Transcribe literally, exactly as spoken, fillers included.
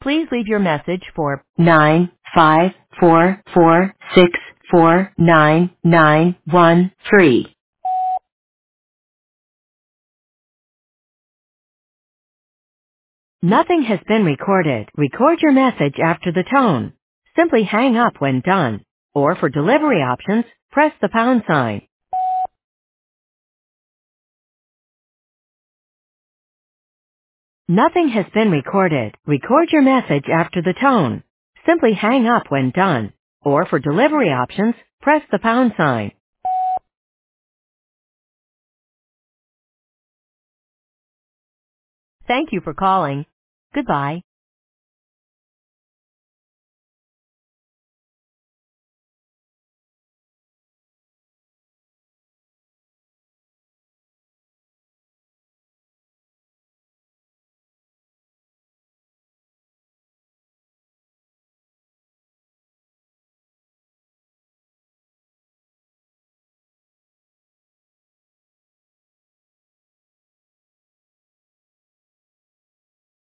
Please leave your message for nine five four four six four nine nine one three. Nothing has been recorded. Record your message after the tone. Simply hang up when done. Or for delivery options, press the pound sign. Nothing has been recorded. Record your message after the tone. Simply hang up when done. Or for delivery options, press the pound sign. Thank you for calling. Goodbye.